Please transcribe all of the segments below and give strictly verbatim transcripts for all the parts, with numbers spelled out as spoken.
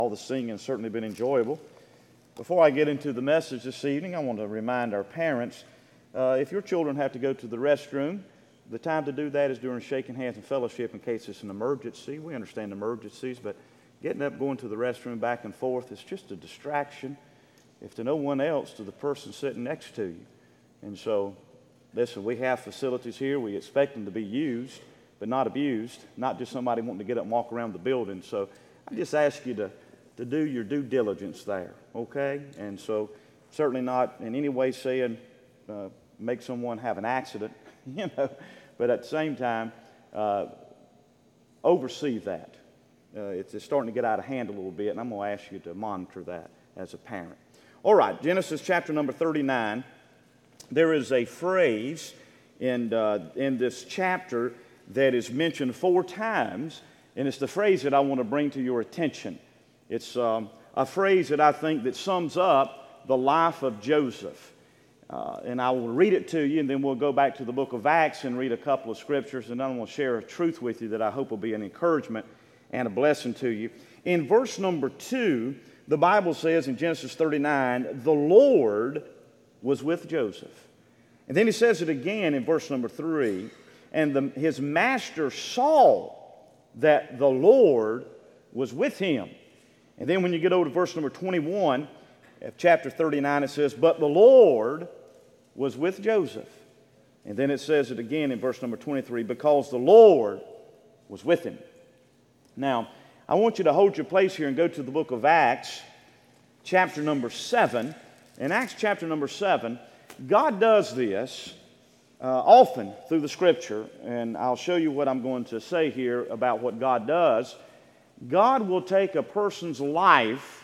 All the singing has certainly been enjoyable. Before I get into the message this evening, I want to remind our parents, uh, if your children have to go to the restroom, the time to do that is during shaking hands and fellowship in case it's an emergency. We understand emergencies, but getting up, going to the restroom back and forth is just a distraction, if to no one else, to the person sitting next to you. And so, listen, we have facilities here. We expect them to be used, but not abused, not just somebody wanting to get up and walk around the building. So I just ask you to to do your due diligence there, okay? And so certainly not in any way saying uh, make someone have an accident, you know, but at the same time, uh, oversee that. Uh, it's, it's starting to get out of hand a little bit, and I'm going to ask you to monitor that as a parent. All right, Genesis chapter number thirty-nine. There is a phrase in, uh, in this chapter that is mentioned four times, and it's the phrase that I want to bring to your attention. It's um, a phrase that I think that sums up the life of Joseph. Uh, and I will read it to you, and then we'll go back to the book of Acts and read a couple of scriptures, and then I'm going to share a truth with you that I hope will be an encouragement and a blessing to you. In verse number two, the Bible says in Genesis thirty-nine, the Lord was with Joseph. And then he says it again in verse number three, and the, his master saw that the Lord was with him. And then when you get over to verse number twenty-one of chapter thirty-nine, it says, but the Lord was with Joseph. And then it says it again in verse number twenty-three, because the Lord was with him. Now, I want you to hold your place here and go to the book of Acts, chapter number seven. In Acts chapter number seven, God does this uh, often through the Scripture, and I'll show you what I'm going to say here about what God does. God will take a person's life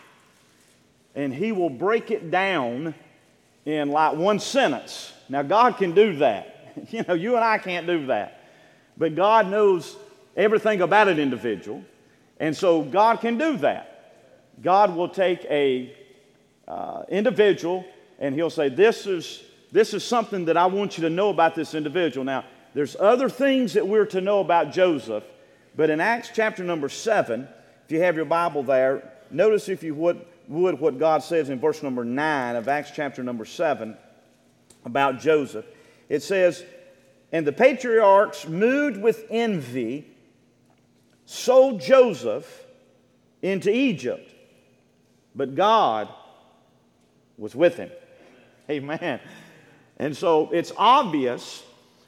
and He will break it down in like one sentence. Now, God can do that. You know, you and I can't do that. But God knows everything about an individual, and so God can do that. God will take a uh, individual and He'll say, this is, this is something that I want you to know about this individual. Now, there's other things that we're to know about Joseph. But in Acts chapter number seven, if you have your Bible there, notice if you would, would what God says in verse number nine of Acts chapter number seven about Joseph. It says, and the patriarchs, moved with envy, sold Joseph into Egypt, but God was with him. Amen. And so it's obvious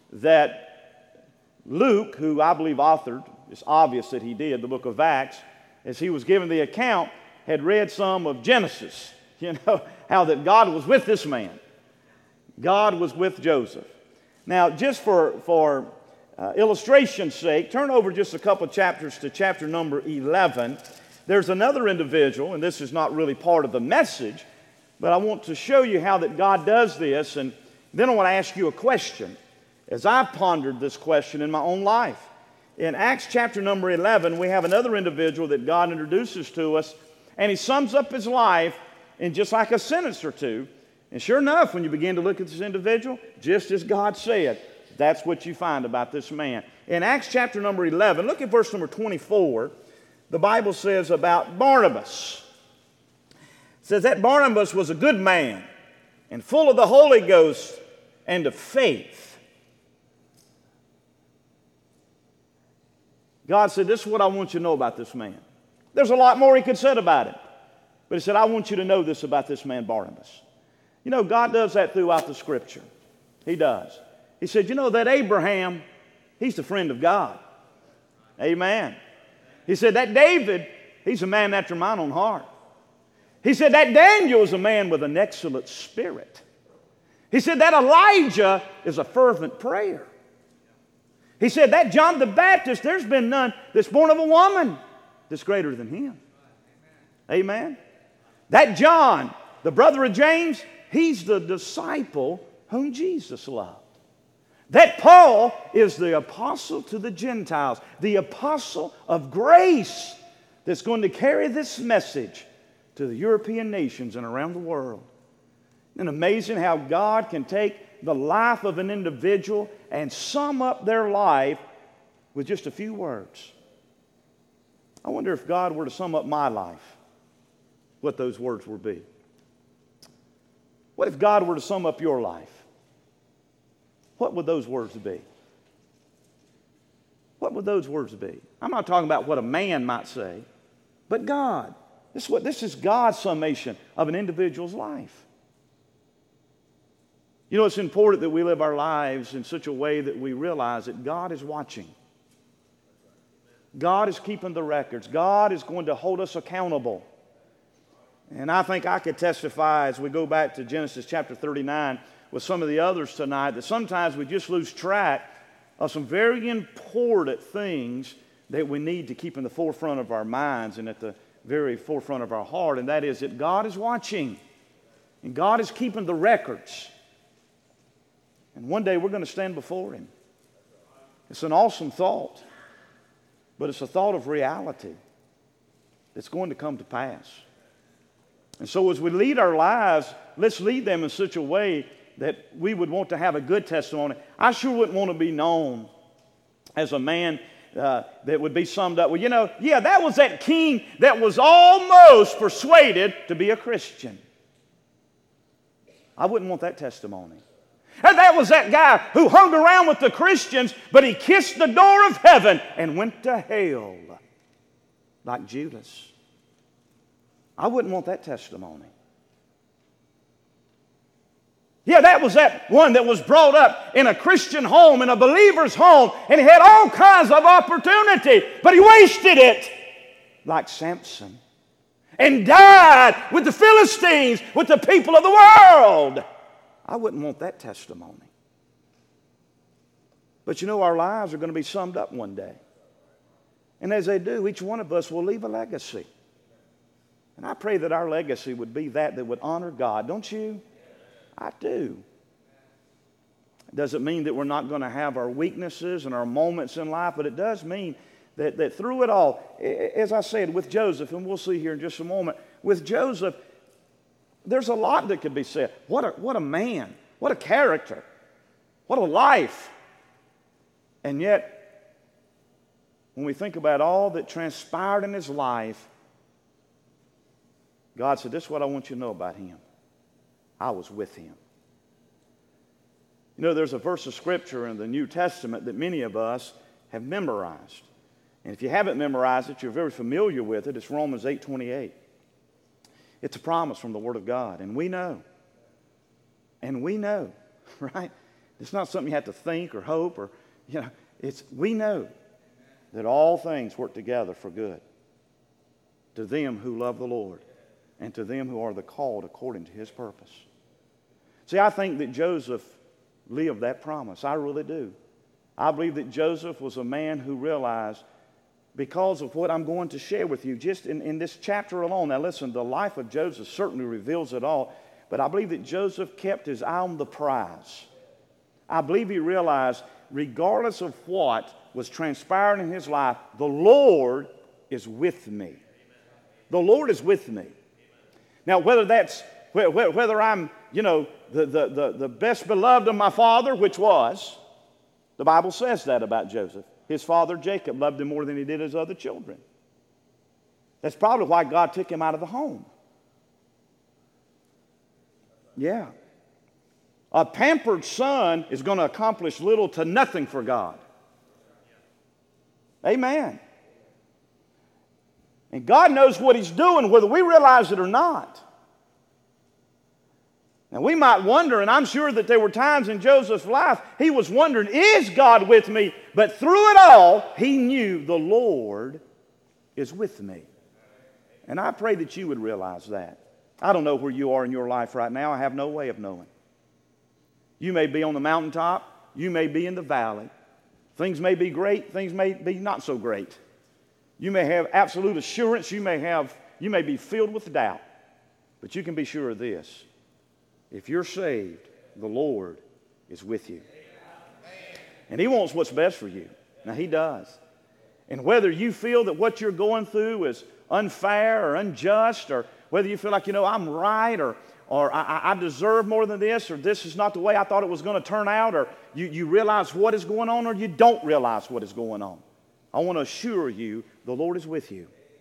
that Luke, who I believe authored, it's obvious that he did, the book of Acts, as he was given the account, had read some of Genesis, you know, how that God was with this man. God was with Joseph. Now, just for, for uh, illustration's sake, turn over just a couple chapters to chapter number eleven. There's another individual, and this is not really part of the message, but I want to show you how that God does this, and then I want to ask you a question as I pondered this question in my own life. In Acts chapter number eleven, we have another individual that God introduces to us, and he sums up his life in just like a sentence or two. And sure enough, when you begin to look at this individual, just as God said, that's what you find about this man. In Acts chapter number eleven, look at verse number twenty-four. The Bible says about Barnabas. It says that Barnabas was a good man and full of the Holy Ghost and of faith. God said, this is what I want you to know about this man. There's a lot more he could have said about it. But he said, I want you to know this about this man Barnabas. You know, God does that throughout the Scripture. He does. He said, you know, that Abraham, he's the friend of God. Amen. He said, that David, he's a man after mine own heart. He said, that Daniel is a man with an excellent spirit. He said, that Elijah is a fervent prayer. He said, that John the Baptist, there's been none that's born of a woman that's greater than him. Amen. That John, the brother of James, he's the disciple whom Jesus loved. That Paul is the apostle to the Gentiles, the apostle of grace that's going to carry this message to the European nations and around the world. Isn't it amazing how God can take the life of an individual and sum up their life with just a few words? I wonder if God were to sum up my life what those words would be? What if God were to sum up your life? What would those words be? What would those words be? I'm not talking about what a man might say, but God. This is, what, this is God's summation of an individual's life. You know, it's important that we live our lives in such a way that we realize that God is watching. God is keeping the records. God is going to hold us accountable. And I think I could testify as we go back to Genesis chapter thirty-nine with some of the others tonight that sometimes we just lose track of some very important things that we need to keep in the forefront of our minds and at the very forefront of our heart, and that is that God is watching and God is keeping the records. And one day we're going to stand before Him. It's an awesome thought, but it's a thought of reality that's going to come to pass. And so as we lead our lives, let's lead them in such a way that we would want to have a good testimony. I sure wouldn't want to be known as a man uh, that would be summed up, well, you know, yeah, that was that king that was almost persuaded to be a Christian. I wouldn't want that testimony. And that was that guy who hung around with the Christians, but he kissed the door of heaven and went to hell like Judas. I wouldn't want that testimony. Yeah, that was that one that was brought up in a Christian home, in a believer's home, and he had all kinds of opportunity, but he wasted it like Samson and died with the Philistines, with the people of the world. I wouldn't want that testimony. But you know, our lives are going to be summed up one day. And as they do, each one of us will leave a legacy. And I pray that our legacy would be that that would honor God. Don't you? I do. It doesn't mean that we're not going to have our weaknesses and our moments in life, but it does mean that, that through it all, as I said, with Joseph, and we'll see here in just a moment, with Joseph, there's a lot that could be said. What a, what a man. What a character. What a life. And yet, when we think about all that transpired in his life, God said, this is what I want you to know about him. I was with him. You know, there's a verse of Scripture in the New Testament that many of us have memorized. And if you haven't memorized it, you're very familiar with it. It's Romans eight twenty-eight. It's a promise from the Word of God. And we know. And we know, right? It's not something you have to think or hope or, you know, it's, we know that all things work together for good to them who love the Lord and to them who are the called according to His purpose. See, I think that Joseph lived that promise. I really do. I believe that Joseph was a man who realized, because of what I'm going to share with you just in, in this chapter alone. Now listen, the life of Joseph certainly reveals it all, but I believe that Joseph kept his eye on the prize. I believe he realized, regardless of what was transpiring in his life, the Lord is with me. The Lord is with me. Now, whether that's, whether I'm, you know, the, the, the, the best beloved of my father, which was, the Bible says that about Joseph. His father Jacob loved him more than he did his other children. That's probably why God took him out of the home. Yeah. A pampered son is going to accomplish little to nothing for God. Amen. And God knows what He's doing, whether we realize it or not. Now, we might wonder, and I'm sure that there were times in Joseph's life he was wondering, is God with me? But through it all, he knew the Lord is with me. And I pray that you would realize that. I don't know where you are in your life right now. I have no way of knowing. You may be on the mountaintop. You may be in the valley. Things may be great. Things may be not so great. You may have absolute assurance. You may have, you may be filled with doubt. But you can be sure of this. If you're saved, the Lord is with you. And He wants what's best for you. Now, He does. And whether you feel that what you're going through is unfair or unjust, or whether you feel like, you know, I'm right, or, or I, I deserve more than this, or this is not the way I thought it was going to turn out, or you, you realize what is going on, or you don't realize what is going on, I want to assure you the Lord is with you.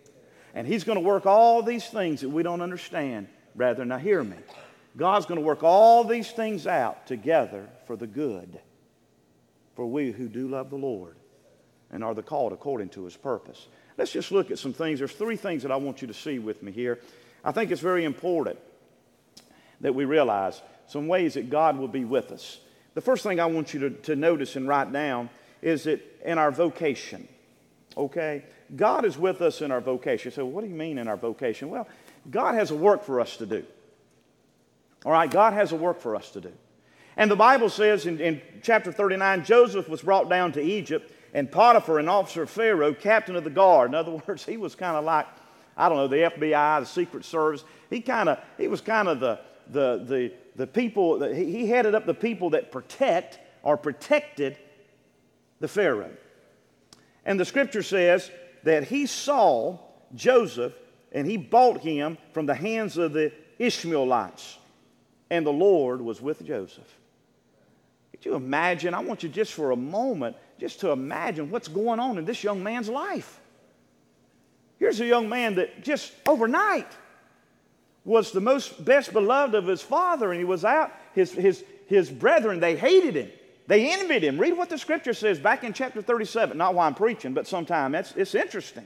And He's going to work all these things that we don't understand. Brethren, now hear me. God's going to work all these things out together for the good, for we who do love the Lord and are the called according to His purpose. Let's just look at some things. There's three things that I want you to see with me here. I think it's very important that we realize some ways that God will be with us. The first thing I want you to, to notice and write down is that in our vocation, okay? God is with us in our vocation. So what do you mean in our vocation? Well, God has a work for us to do. All right, God has a work for us to do. And the Bible says in, in chapter thirty-nine, Joseph was brought down to Egypt, and Potiphar, an officer of Pharaoh, captain of the guard. In other words, he was kind of like, I don't know, the F B I, the Secret Service. He kind of, he was kind of the, the, the, the people, that he, he headed up the people that protect or protected the Pharaoh. And the Scripture says that he saw Joseph, and he bought him from the hands of the Ishmaelites. And the Lord was with Joseph. Could you imagine? I want you just for a moment just to imagine what's going on in this young man's life. Here's a young man that just overnight was the most best beloved of his father, and he was out. His, his, his brethren, they hated him. They envied him. Read what the Scripture says back in chapter thirty-seven. Not why I'm preaching, but sometime. It's, it's interesting.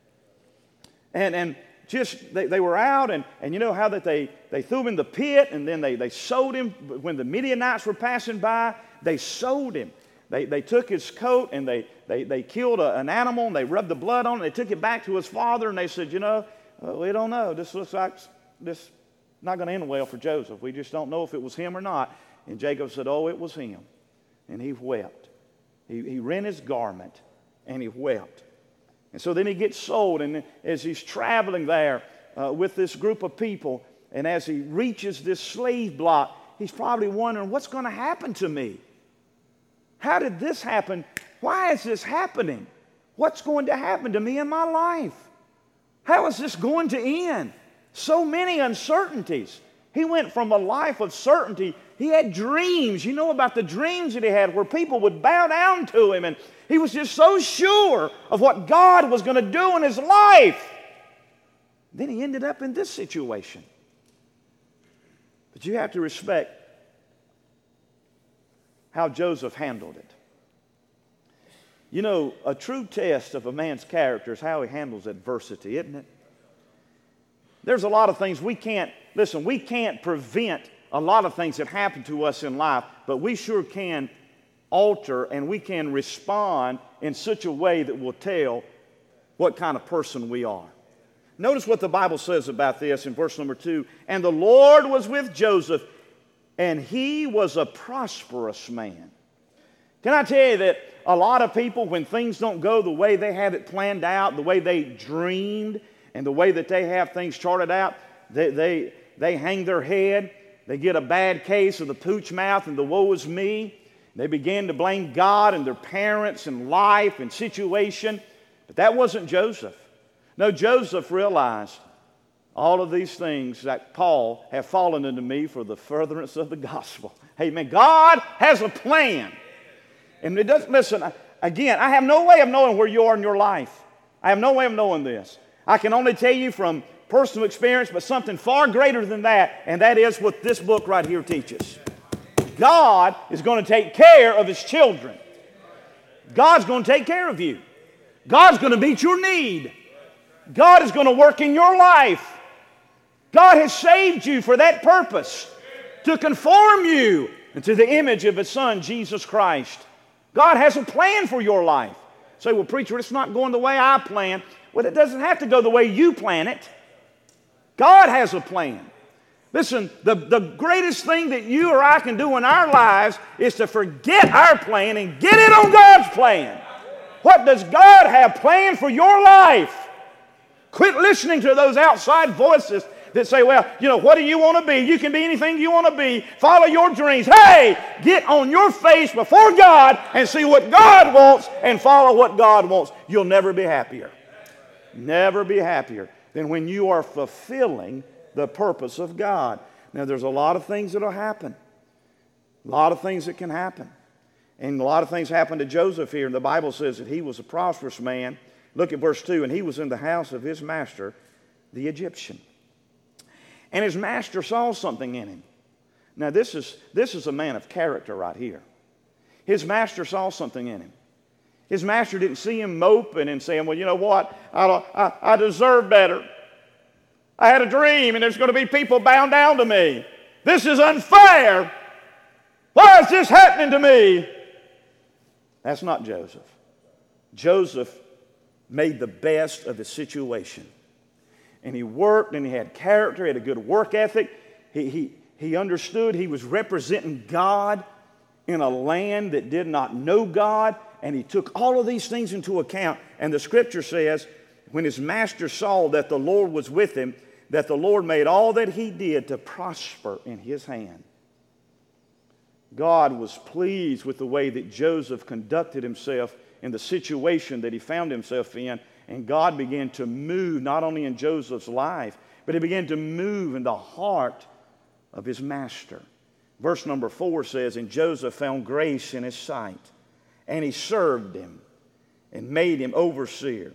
And, and just, they, they were out, and, and you know how that they, they threw him in the pit, and then they, they sold him. When the Midianites were passing by, they sold him. They, they took his coat, and they, they, they killed a, an animal, and they rubbed the blood on it. They took it back to his father, and they said, you know, uh, we don't know. This looks like this not going to end well for Joseph. We just don't know if it was him or not. And Jacob said, oh, it was him. And he wept. He, he rent his garment, and he wept. And so then he gets sold, and as he's traveling there uh, with this group of people, and as he reaches this slave block, he's probably wondering, what's going to happen to me? How did this happen? Why is this happening? What's going to happen to me in my life? How is this going to end? So many uncertainties. He went from a life of certainty. He had dreams. You know about the dreams that he had where people would bow down to him, and he was just so sure of what God was going to do in his life. Then he ended up in this situation. But you have to respect how Joseph handled it. You know, a true test of a man's character is how he handles adversity, isn't it? There's a lot of things we can't, listen, we can't prevent a lot of things that happen to us in life, but we sure can alter and we can respond in such a way that will tell what kind of person we are. Notice what the Bible says about this in verse number two. And the Lord was with Joseph, and he was a prosperous man. Can I tell you that a lot of people, when things don't go the way they have it planned out, the way they dreamed, and the way that they have things charted out, they, they, they hang their head. They get a bad case of the pooch mouth and the woe is me. They begin to blame God and their parents and life and situation. But that wasn't Joseph. No, Joseph realized all of these things that Paul have fallen into me for the furtherance of the gospel. Amen. God has a plan. And it doesn't, listen, again, I have no way of knowing where you are in your life. I have no way of knowing this. I can only tell you from personal experience, but something far greater than that, and that is what this book right here teaches. God is going to take care of His children. God's going to take care of you. God's going to meet your need. God is going to work in your life. God has saved you for that purpose, to conform you into the image of His Son, Jesus Christ. God has a plan for your life. Say, well, preacher, it's not going the way I plan. Well, it doesn't have to go the way you plan it. God has a plan. Listen, the, the greatest thing that you or I can do in our lives is to forget our plan and get it on God's plan. What does God have planned for your life? Quit listening to those outside voices that say, well, you know, what do you want to be? You can be anything you want to be. Follow your dreams. Hey, get on your face before God and see what God wants and follow what God wants. You'll never be happier. Never be happier than when you are fulfilling the purpose of God. Now, there's a lot of things that will happen. A lot of things that can happen. And a lot of things happened to Joseph here. And the Bible says that he was a prosperous man. Look at verse two. And he was in the house of his master, the Egyptian. And his master saw something in him. Now this is, this is a man of character right here. His master saw something in him. His master didn't see him moping and saying, well, you know what? I, I, I deserve better. I had a dream and there's going to be people bowing down to me. This is unfair. Why is this happening to me? That's not Joseph. Joseph made the best of his situation. And he worked and he had character, he had a good work ethic. He, he, he understood he was representing God in a land that did not know God. And he took all of these things into account. And the scripture says, when his master saw that the Lord was with him, that the Lord made all that he did to prosper in his hand. God was pleased with the way that Joseph conducted himself in the situation that he found himself in. And God began to move not only in Joseph's life, but he began to move in the heart of his master. Verse number four says, and Joseph found grace in his sight, and he served him and made him overseer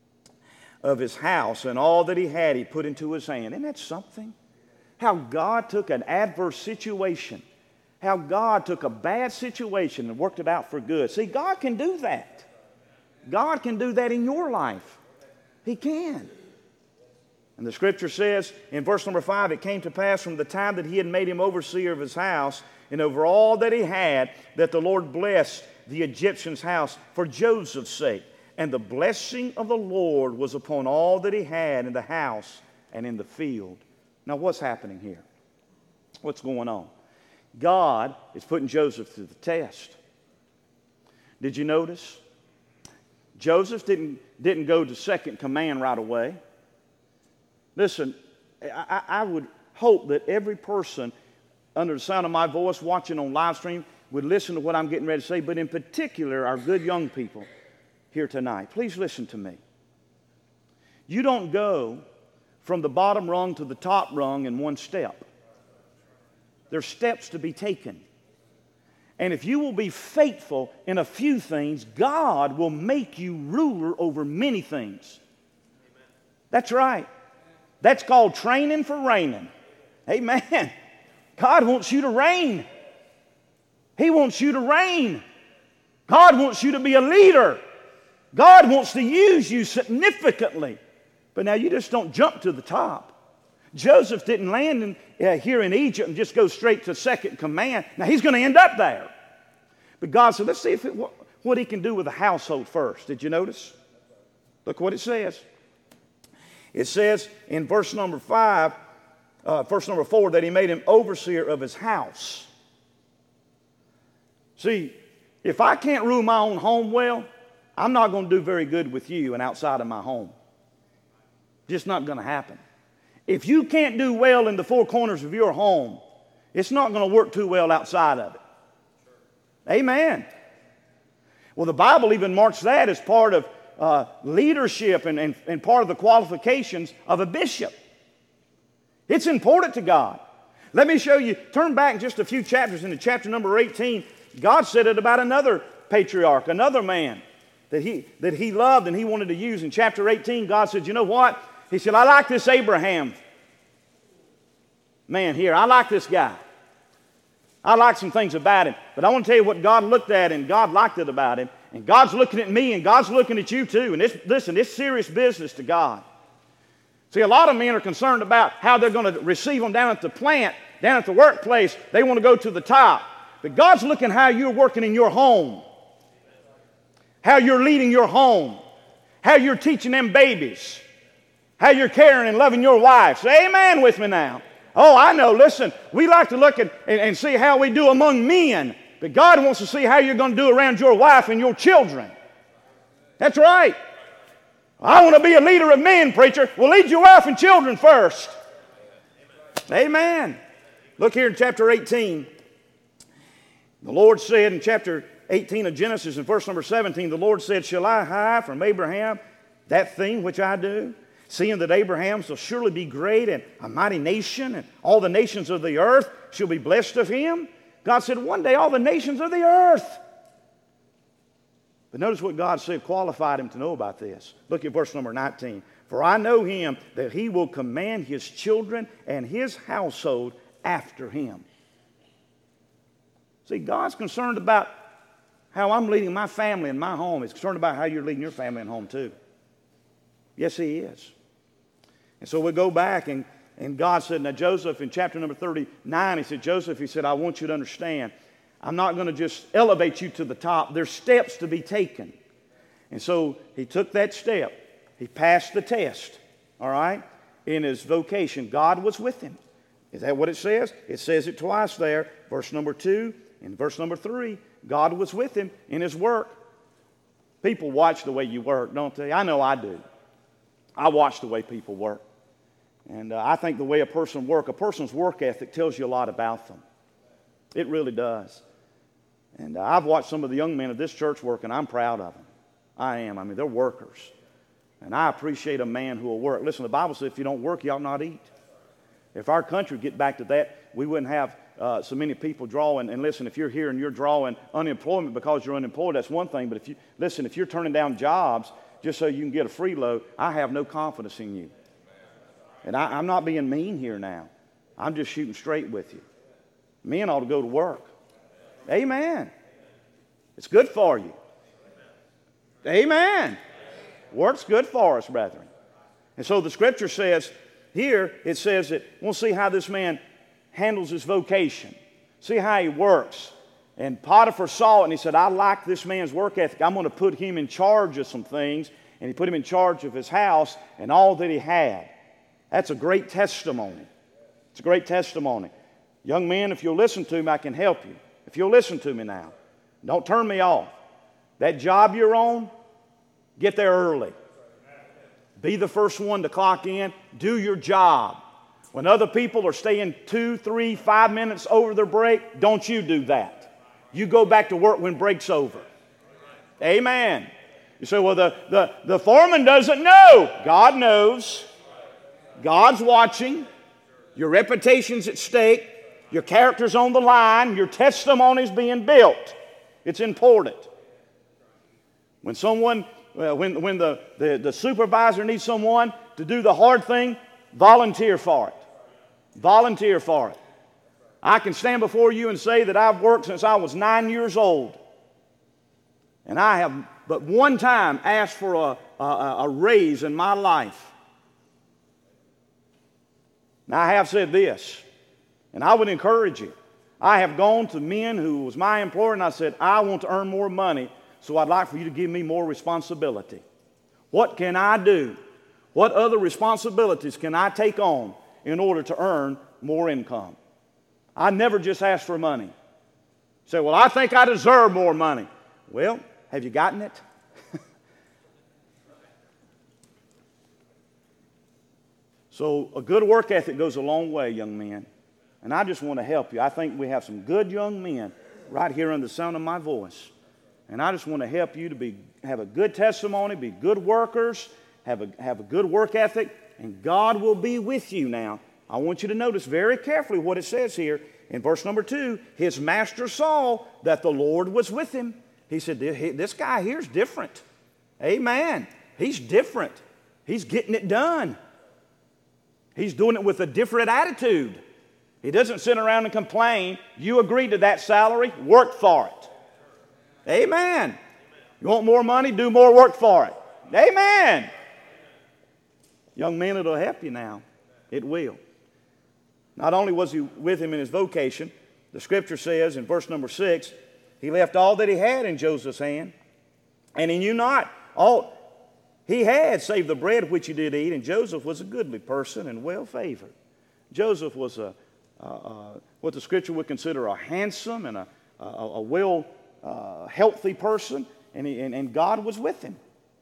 of his house, and all that he had he put into his hand. Isn't that something? How God took an adverse situation, how God took a bad situation and worked it out for good. See, God can do that. God can do that in your life. He can. And the scripture says in verse number five, it came to pass from the time that he had made him overseer of his house and over all that he had, that the Lord blessed the Egyptian's house for Joseph's sake. And the blessing of the Lord was upon all that he had in the house and in the field. Now what's happening here? What's going on? God is putting Joseph to the test. Did you notice? Joseph didn't, didn't go to second command right away. Listen, I, I would hope that every person under the sound of my voice watching on live stream would listen to what I'm getting ready to say, but in particular our good young people here tonight. Please listen to me. You don't go from the bottom rung to the top rung in one step. There's steps to be taken. And if you will be faithful in a few things, God will make you ruler over many things. That's right. That's called training for reigning. Amen. God wants you to reign. He wants you to reign. God wants you to be a leader. God wants to use you significantly. But now you just don't jump to the top. Joseph didn't land in, uh, here in Egypt and just go straight to second command. Now he's going to end up there. But God said, let's see if it, what, what he can do with the household first. Did you notice? Look what it says. It says in verse number five, uh, verse number four, that he made him overseer of his house. See, if I can't rule my own home well, I'm not going to do very good with you and outside of my home. Just not going to happen. If you can't do well in the four corners of your home, it's not going to work too well outside of it. Amen. Well, the Bible even marks that as part of uh, leadership and, and, and part of the qualifications of a bishop. It's important to God. Let me show you, turn back just a few chapters into chapter number eighteen. God said it about another patriarch, another man that he, that he loved and he wanted to use. In chapter eighteen, God said, you know what? He said, I like this Abraham man here. I like this guy. I like some things about him. But I want to tell you what God looked at and God liked it about him. And God's looking at me and God's looking at you too. And this, listen, it's serious business to God. See, a lot of men are concerned about how they're going to receive them down at the plant, down at the workplace. They want to go to the top. But God's looking how you're working in your home, how you're leading your home, how you're teaching them babies, how you're caring and loving your wife. Say amen with me now. Oh, I know. Listen, we like to look at and, and see how we do among men. But God wants to see how you're going to do around your wife and your children. That's right. I want to be a leader of men, preacher. Well, lead your wife and children first. Amen. Look here in chapter eighteen. The Lord said in chapter eighteen of Genesis, in verse number seventeen, the Lord said, shall I hide from Abraham that thing which I do? Seeing that Abraham shall surely be great and a mighty nation, and all the nations of the earth shall be blessed of him. God said, one day all the nations of the earth. But notice what God said qualified him to know about this. Look at verse number nineteen. For I know him that he will command his children and his household after him. See, God's concerned about how I'm leading my family and my home. He's concerned about how you're leading your family and home too. Yes, he is. And so we go back and, and God said, now Joseph in chapter number thirty-nine, he said, Joseph, he said, I want you to understand, I'm not going to just elevate you to the top. There's steps to be taken. And so he took that step. He passed the test, all right, in his vocation. God was with him. Is that what it says? It says it twice there. Verse number two and verse number three. God was with him in his work. People watch the way you work, don't they? I know I do. I watch the way people work. And uh, I think the way a person works, a person's work ethic tells you a lot about them. It really does. And uh, I've watched some of the young men of this church work, and I'm proud of them. I am. I mean, they're workers. And I appreciate a man who will work. Listen, the Bible says if you don't work, you ought not eat. If our country would get back to that, we wouldn't have uh, so many people drawing. And listen, if you're here and you're drawing unemployment because you're unemployed, that's one thing. But if you listen, if you're turning down jobs just so you can get a free load, I have no confidence in you. And I, I'm not being mean here now. I'm just shooting straight with you. Men ought to go to work. Amen. It's good for you. Amen. Work's good for us, brethren. And so the scripture says, here it says that we'll see how this man handles his vocation. See how he works. And Potiphar saw it and he said, I like this man's work ethic. I'm going to put him in charge of some things. And he put him in charge of his house and all that he had. That's a great testimony. It's a great testimony. Young men, if you'll listen to me, I can help you. If you'll listen to me now, don't turn me off. That job you're on, get there early. Be the first one to clock in. Do your job. When other people are staying two, three, five minutes over their break, don't you do that. You go back to work when break's over. Amen. You say, well, the, the, the foreman doesn't know. God knows. God's watching. Your reputation's at stake. Your character's on the line. Your testimony's being built. It's important. When someone, uh, when, when the, the, the supervisor needs someone to do the hard thing, volunteer for it. Volunteer for it. I can stand before you and say that I've worked since I was nine years old. And I have but one time asked for a, a, a raise in my life. Now I have said this, and I would encourage you. I have gone to men who was my employer and I said, I want to earn more money, so I'd like for you to give me more responsibility. What can I do? What other responsibilities can I take on in order to earn more income? I never just asked for money. Say, well, I think I deserve more money. Well, have you gotten it? So a good work ethic goes a long way, young men. And I just want to help you. I think we have some good young men right here in the sound of my voice. And I just want to help you to be have a good testimony, be good workers, have a, have a good work ethic, and God will be with you now. I want you to notice very carefully what it says here in verse number two. His master saw that the Lord was with him. He said, this guy here is different. Amen. He's different. He's getting it done. He's doing it with a different attitude. He doesn't sit around and complain. You agreed to that salary, work for it. Amen. You want more money, do more work for it. Amen. Young men, it'll help you now. It will. Not only was he with him in his vocation, the scripture says in verse number six, he left all that he had in Joseph's hand, and he knew not all he had save the bread which he did eat, and Joseph was a goodly person and well favored. Joseph was a, uh, uh, what the scripture would consider a handsome and a, a, a well uh, healthy person, and, he, and, and God was with him.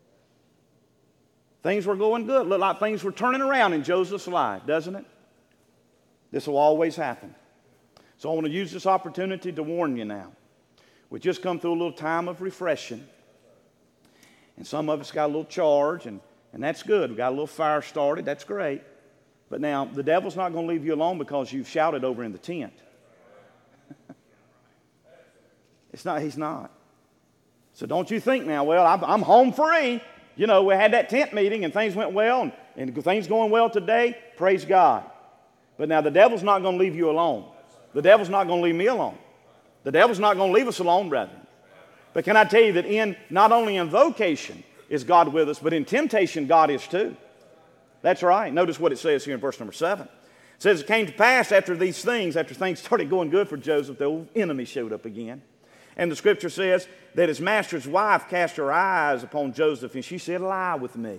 Things were going good. Looked like things were turning around in Joseph's life, doesn't it? This will always happen. So I want to use this opportunity to warn you now. We just come through a little time of refreshing. And some of us got a little charge, and, and that's good. We got a little fire started. That's great. But now, the devil's not going to leave you alone because you've shouted over in the tent. It's not. He's not. So don't you think now, well, I'm, I'm home free. You know, we had that tent meeting and things went well, and, and things going well today. Praise God. But now the devil's not going to leave you alone. The devil's not going to leave me alone. The devil's not going to leave us alone, brethren. But can I tell you that in not only in vocation is God with us, but in temptation God is too. That's right. Notice what it says here in verse number seven. It says, it came to pass after these things, after things started going good for Joseph, the old enemy showed up again. And the scripture says that his master's wife cast her eyes upon Joseph, and she said, lie with me.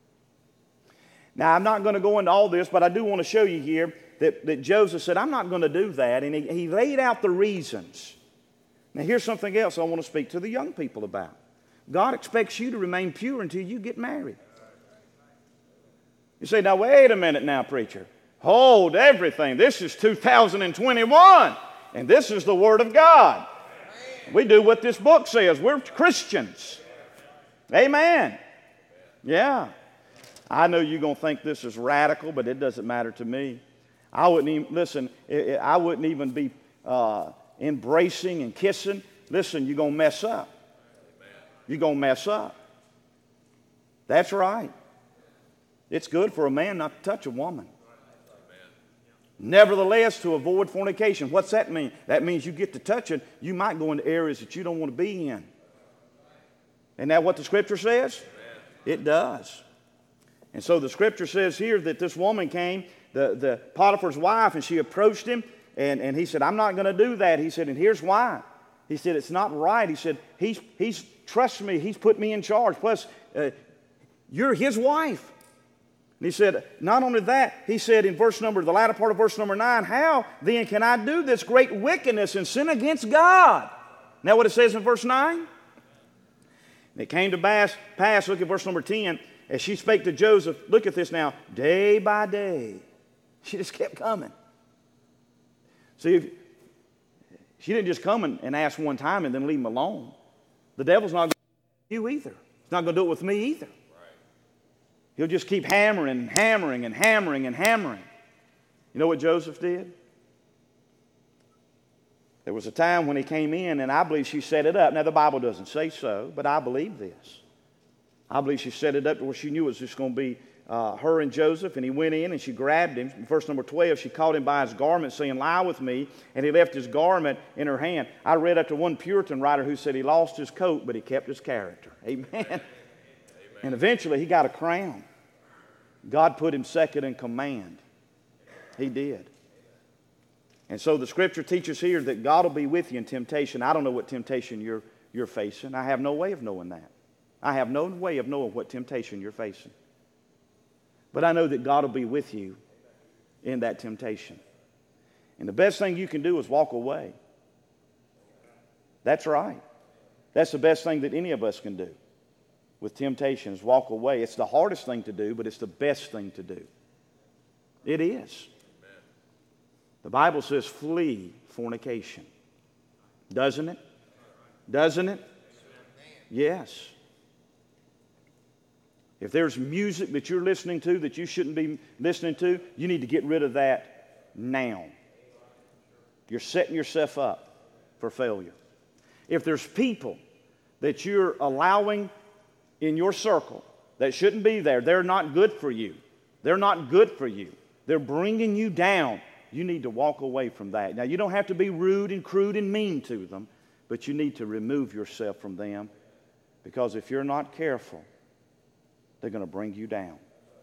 Now, I'm not going to go into all this, but I do want to show you here that, that Joseph said, I'm not going to do that. And he, he laid out the reasons. Now, here's something else I want to speak to the young people about. God expects you to remain pure until you get married. You say, now, wait a minute now, preacher. Hold everything. This is two thousand twenty-one, and this is the Word of God. We do what this book says. We're Christians. Amen. Yeah. I know you're going to think this is radical, but it doesn't matter to me. I wouldn't even, listen, I wouldn't even be uh, embracing and kissing. Listen, you're going to mess up. You're going to mess up. That's right. It's good for a man not to touch a woman. Nevertheless, to avoid fornication. What's that mean? That means you get to touching, you might go into areas that you don't want to be in. Isn't that what the scripture says? It does. And so the scripture says here that this woman came, the, the Potiphar's wife, and she approached him, and, and he said, I'm not going to do that. He said, and here's why. He said, it's not right. He said, he's, he's trust me, he's put me in charge. Plus, uh, you're his wife. And he said, not only that, he said in verse number, the latter part of verse number nine, how then can I do this great wickedness and sin against God? Now what it says in verse nine? And it came to pass, pass, look at verse number ten, as she spake to Joseph, look at this now, day by day. She just kept coming. See, if, she didn't just come and, and ask one time and then leave him alone. The devil's not going to do you either. He's not going to do it with me either. He'll just keep hammering and hammering and hammering and hammering. You know what Joseph did? There was a time when he came in, and I believe she set it up. Now, the Bible doesn't say so, but I believe this. I believe she set it up to where she knew it was just going to be uh, her and Joseph, and he went in and she grabbed him. In verse number twelve, she caught him by his garment, saying, lie with me, and he left his garment in her hand. I read after one Puritan writer who said he lost his coat, but he kept his character. Amen. And eventually he got a crown. God put him second in command. He did. And so the scripture teaches here that God will be with you in temptation. I don't know what temptation you're, you're facing. I have no way of knowing that. I have no way of knowing what temptation you're facing. But I know that God will be with you in that temptation. And the best thing you can do is walk away. That's right. That's the best thing that any of us can do with temptation is walk away. It's the hardest thing to do, but it's the best thing to do. It is. The Bible says flee fornication. Doesn't it? Doesn't it? Yes. If there's music that you're listening to that you shouldn't be listening to, you need to get rid of that now. You're setting yourself up for failure. If there's people that you're allowing in your circle that shouldn't be there, they're not good for you. They're not good for you. They're bringing you down. You need to walk away from that. Now, you don't have to be rude and crude and mean to them, but you need to remove yourself from them, because if you're not careful, they're going to bring you down.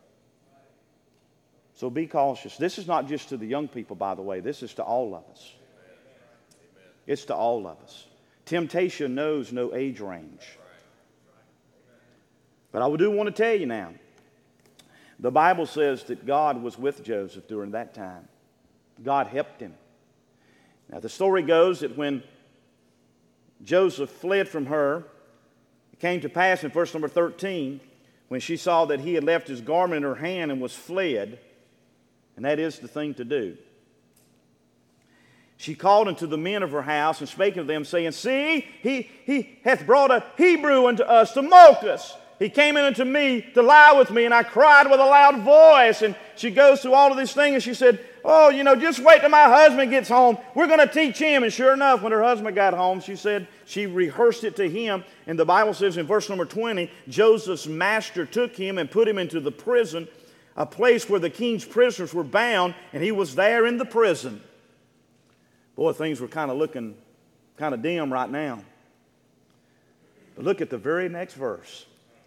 So be cautious. This is not just to the young people, by the way. This is to all of us. It's to all of us. Temptation knows no age range. But I do want to tell you now, the Bible says that God was with Joseph during that time. God helped him. Now the story goes that when Joseph fled from her, it came to pass in verse number thirteen, when she saw that he had left his garment in her hand and was fled, and that is the thing to do. She called unto the men of her house and spake unto them, saying, see, he, he hath brought a Hebrew unto us to mock us. He came in unto me to lie with me, and I cried with a loud voice. And she goes through all of these things, and she said, oh, you know, just wait till my husband gets home. We're going to teach him. And sure enough, when her husband got home, she said she rehearsed it to him. And the Bible says in verse number twenty, Joseph's master took him and put him into the prison, a place where the king's prisoners were bound, and he was there in the prison. Boy, things were kind of looking kind of dim right now. But look at the very next verse.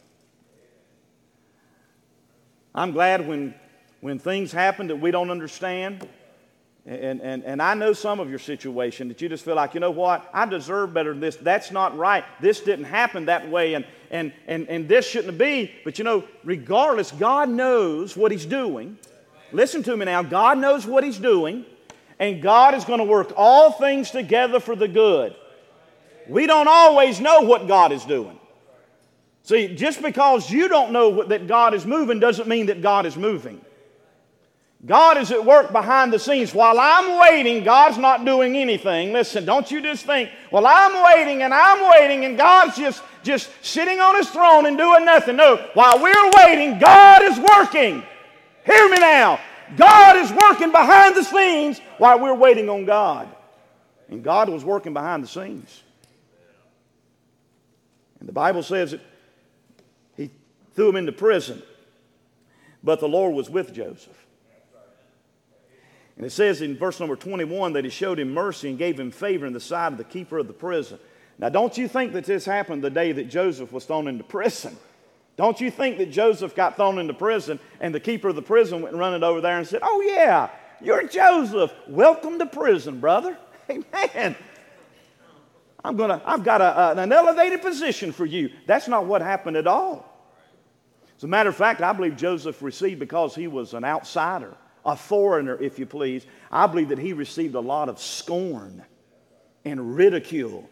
I'm glad when, when things happen that we don't understand, and, and, and I know some of your situation that you just feel like, you know what, I deserve better than this. That's not right. This didn't happen that way, and, and, and, and this shouldn't be. But you know, regardless, God knows what He's doing. Listen to me now. God knows what He's doing, and God is going to work all things together for the good. We don't always know what God is doing. See, just because you don't know what, that God is moving doesn't mean that God is moving. God is at work behind the scenes. While I'm waiting, God's not doing anything. Listen, don't you just think, well, I'm waiting and I'm waiting and God's just, just sitting on His throne and doing nothing. No, while we're waiting, God is working. Hear me now. God is working behind the scenes while we're waiting on God. And God was working behind the scenes. And the Bible says that He threw him into prison, but the Lord was with Joseph. And it says in verse number twenty-one that He showed him mercy and gave him favor in the sight of the keeper of the prison. Now, don't you think that this happened the day that Joseph was thrown into prison? Don't you think that Joseph got thrown into prison and the keeper of the prison went running over there and said, oh yeah, you're Joseph. Welcome to prison, brother. Amen. I'm gonna, I've got a, an elevated position for you. That's not what happened at all. As a matter of fact, I believe Joseph received, because he was an outsider, a foreigner, if you please, I believe that he received a lot of scorn and ridicule.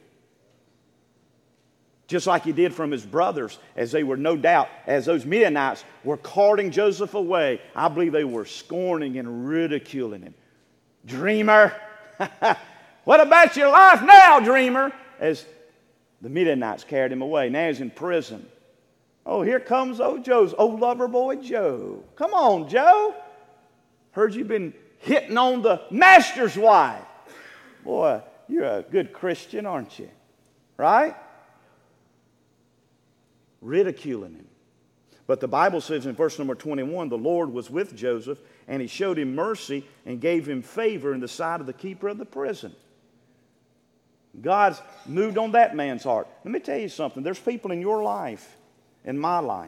Just like he did from his brothers, as they were, no doubt, as those Midianites were carting Joseph away, I believe they were scorning and ridiculing him. Dreamer! What about your life now, dreamer? As the Midianites carried him away. Now he's in prison. Oh, here comes old Joe's, old lover boy Joe. Come on, Joe. Heard you've been hitting on the master's wife. Boy, you're a good Christian, aren't you? Right? Ridiculing him. But the Bible says in verse number twenty-one, the Lord was with Joseph, and He showed him mercy and gave him favor in the sight of the keeper of the prison. God's moved on that man's heart. Let me tell you something. There's people in your life, in my life,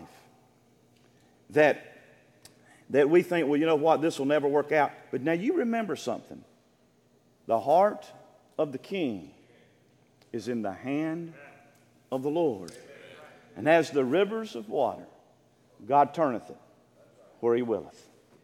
that, that we think, well, you know what, this will never work out. But now you remember something. The heart of the king is in the hand of the Lord. And as the rivers of water, God turneth it where He willeth.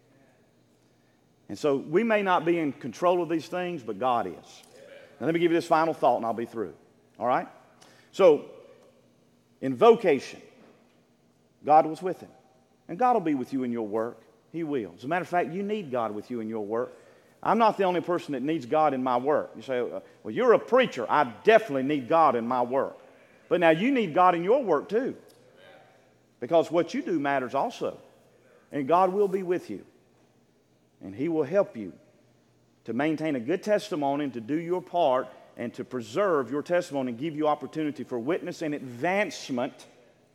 And so we may not be in control of these things, but God is. Now let me give you this final thought and I'll be through. All right? So, in vocation, God was with him. And God will be with you in your work. He will. As a matter of fact, you need God with you in your work. I'm not the only person that needs God in my work. You say, well, you're a preacher. I definitely need God in my work. But now you need God in your work too. Because what you do matters also. And God will be with you. And He will help you to maintain a good testimony and to do your part and to preserve your testimony and give you opportunity for witness and advancement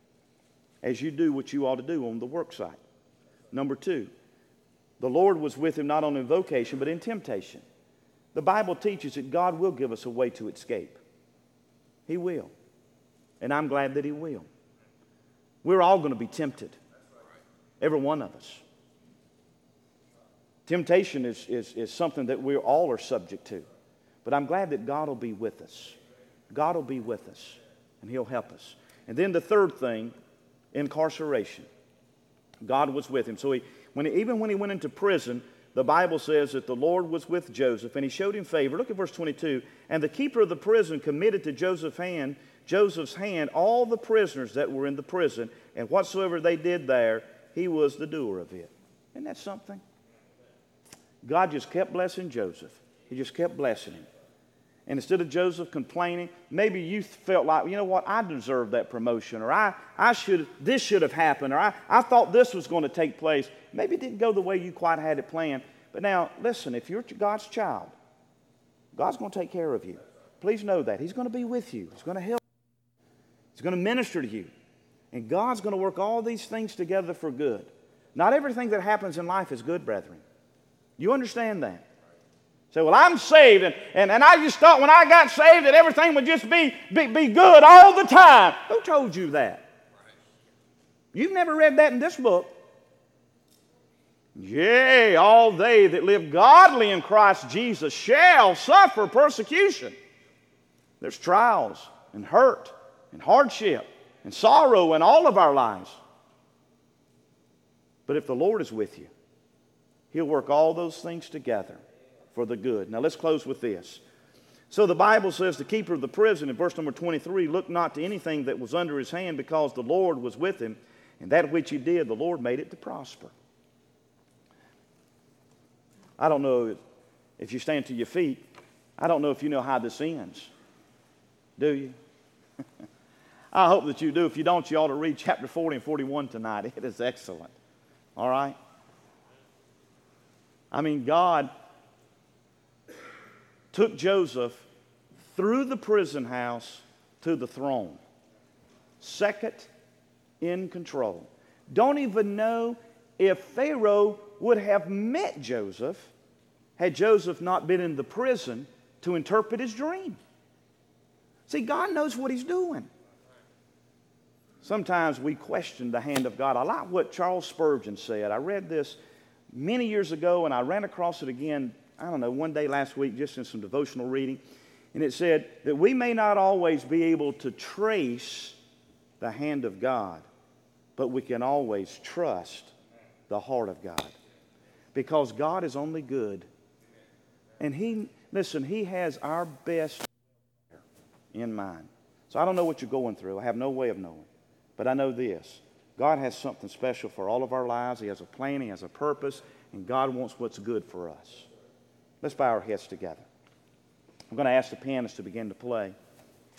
as you do what you ought to do on the work site. Number two, the Lord was with him not only in vocation but in temptation. The Bible teaches that God will give us a way to escape. He will. And I'm glad that He will. We're all going to be tempted. Every one of us. Temptation is, is, is something that we all are subject to. But I'm glad that God will be with us. God will be with us. And He'll help us. And then the third thing, incarceration. God was with him. So he, when he, even when he went into prison, the Bible says that the Lord was with Joseph, and He showed him favor. Look at verse twenty-two. And the keeper of the prison committed to Joseph's hand, Joseph's hand all the prisoners that were in the prison, and whatsoever they did there, he was the doer of it. Isn't that something? God just kept blessing Joseph. He just kept blessing him. And instead of Joseph complaining, maybe you felt like, you know what, I deserve that promotion, or I, I should, this should have happened, or I, I thought this was going to take place. Maybe it didn't go the way you quite had it planned. But now, listen, if you're God's child, God's going to take care of you. Please know that. He's going to be with you. He's going to help you. He's going to minister to you. And God's going to work all these things together for good. Not everything that happens in life is good, brethren. You understand that? Say, well, I'm saved, and, and, and I just thought when I got saved that everything would just be, be, be good all the time. Who told you that? You've never read that in this book. Yea, all they that live godly in Christ Jesus shall suffer persecution. There's trials and hurt and hardship and sorrow in all of our lives. But if the Lord is with you, He'll work all those things together for the good. Now let's close with this. So the Bible says, the keeper of the prison in verse number twenty-three, looked not to anything that was under his hand, because the Lord was with him, and that which he did, the Lord made it to prosper. I don't know if you stand to your feet, I don't know if you know how this ends. Do you? I hope that you do. If you don't, you ought to read chapter forty and forty-one tonight. It is excellent. All right? I mean, God took Joseph through the prison house to the throne. Second in control. Don't even know if Pharaoh would have met Joseph had Joseph not been in the prison to interpret his dream. See, God knows what He's doing. Sometimes we question the hand of God. I like what Charles Spurgeon said. I read this many years ago, and I ran across it again, I don't know, one day last week, just in some devotional reading. And it said that we may not always be able to trace the hand of God, but we can always trust the heart of God. Because God is only good. And He, listen, He has our best in mind. So I don't know what you're going through. I have no way of knowing. But I know this. God has something special for all of our lives. He has a plan. He has a purpose. And God wants what's good for us. Let's bow our heads together. I'm going to ask the pianist to begin to play.